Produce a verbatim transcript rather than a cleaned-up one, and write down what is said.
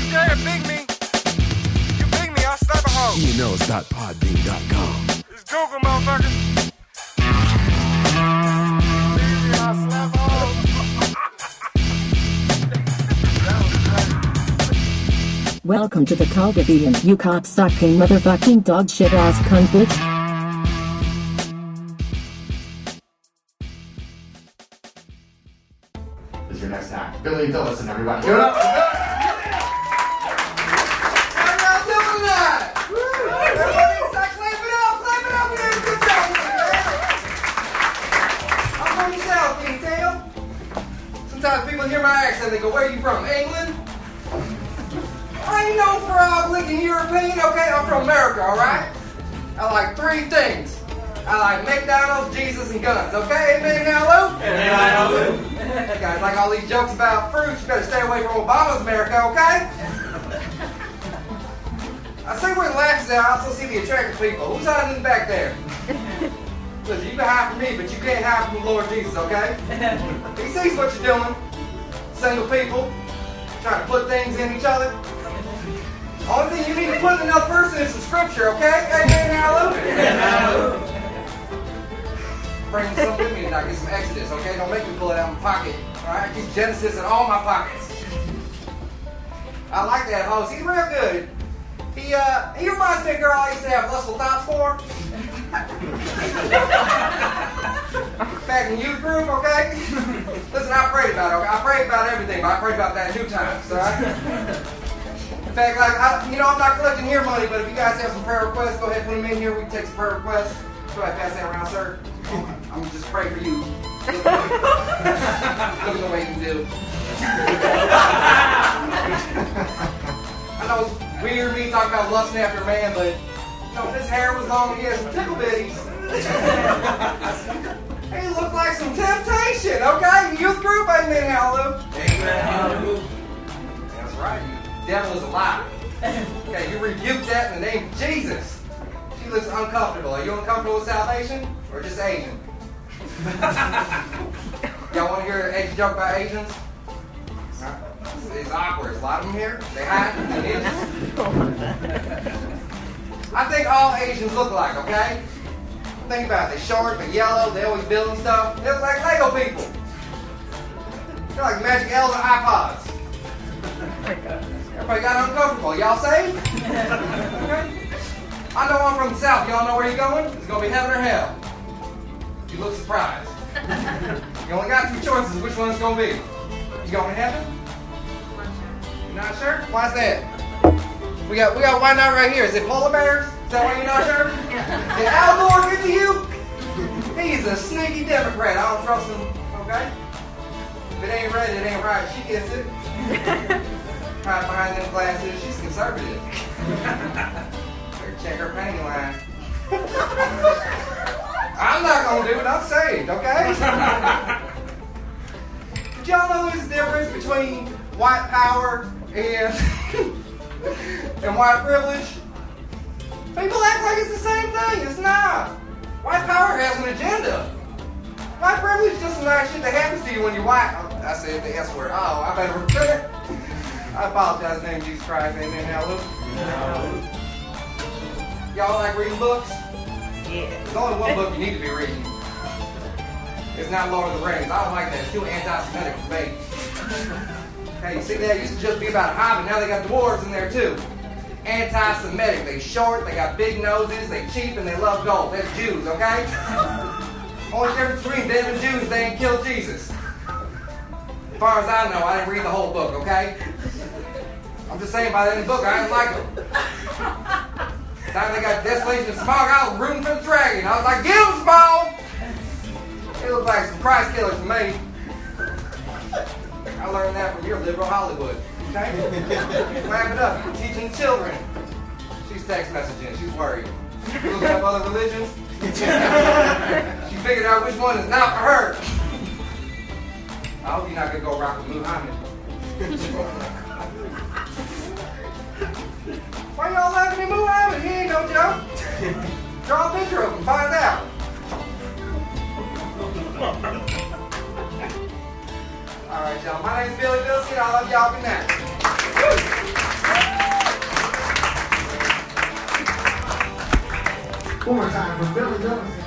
dare big me, you big me, I'll slap a hoe. E N Os dot podbean dot com. It's Google, motherfucker. Big me, I'll slap a hoe. Welcome to the Calgavian, you cocksucking motherfucking dog shit ass cunt bitch. This is your next act. Billy Dillison, everybody. Give it up. How y'all doing tonight? Everybody start clapping it up, clap it up. We did a good job tonight. I'm from the South, can you tell? Sometimes people hear my accent, they go, where are you from? England? I ain't no frog-licking European, okay? I'm from America, alright? I like three things. I like McDonald's, Jesus, and guns, okay? Amen, hallelujah? Amen, hallelujah. You guys like all these jokes about fruits, you better stay away from Obama's America, okay? I see where the laughs at, I also see the attractive people. Who's hiding back there? Listen, you can hide from me, but you can't hide from the Lord Jesus, okay? He sees what you're doing. Single people, trying to put things in each other. Only thing you need to put in another person is some scripture, okay? Amen, hallelujah. Bring some with me and I get some Exodus, okay? Don't make me pull it out of my pocket. Alright? I keep Genesis in all my pockets. I like that host. He's real good. He uh he reminds me of a girl I used to have lustful thoughts for. Back in youth group, okay? Listen, I prayed about it, okay? I prayed about everything, but I prayed about that two times, alright? In fact, like, I, you know, I'm not collecting here money, but if you guys have some prayer requests, go ahead and put them in here. We can take some prayer requests. Go ahead, pass that around, sir. I'm gonna just pray for you. Look at the way you do. I know it's weird me talking about lusting after a man, but you know, if his hair was long and he had some tickle bitties, he looked like some temptation, okay? Youth group, amen, hallelujah. Amen, hallelujah. That's right. The devil is alive. Okay, you rebuke that in the name of Jesus. She looks uncomfortable. Are you uncomfortable with salvation? Or just Asian? Y'all want to hear an Asian joke about Asians? It's awkward. There's a lot of them here. They hide. They ninjas. I think all Asians look alike, okay? Think about it. They're short, they're yellow, they always building stuff. They look like Lego people. They're like Magic Elder iPods. Everybody got uncomfortable. Y'all saved? Okay. I know I'm from the South. Y'all know where you're going? It's going to be heaven or hell. You look surprised. You only got two choices. Which one's going to be? You going to heaven? You're not sure? Why's that? We got, we got, why not right here? Is it polar bears? Is that why you're not sure? Did Al Gore get to you? He's a sneaky Democrat. I don't trust him. Okay? If it ain't red, it ain't right. She gets it. Hide behind them glasses. She's conservative. Better check her panty line. I'm not gonna do it. I'm saved, okay? Did y'all know there's a difference between white power and and white privilege? People act like it's the same thing. It's not. White power has an agenda. White privilege is just some nice shit that happens to you when you're white. I said the S word. Oh, I better repent. I apologize in the name of Jesus Christ. Amen. Hallelujah. No. Y'all like reading books? Yeah. There's only one book you need to be reading. It's not Lord of the Rings. I don't like that. It's too anti-Semitic for me. Hey, you see that? It used to just be about a hobbit. Now they got dwarves in there too. Anti-Semitic. They short, they got big noses, they cheap, and they love gold. That's Jews, okay? Only difference between them and Jews, they ain't killed Jesus. As far as I know, I didn't read the whole book, okay? I'm just saying by the end of the book, I didn't like them. The time they got Desolation and Smog, I was rooting for the dragon. I was like, get him, Smog! They look like some prize killers to me. I learned that from your liberal Hollywood, okay? Wrap it up. You're teaching children. She's text messaging. She's worried. You looking up other religions? She figured out which one is not for her. I hope you're not going to go rock with Muhammad. Why y'all laughing at Muhammad? He ain't no joke. Draw a picture of him, find out. Alright, y'all. My name's Billy Bilski. I love y'all. Good night. One more time for Billy Jones.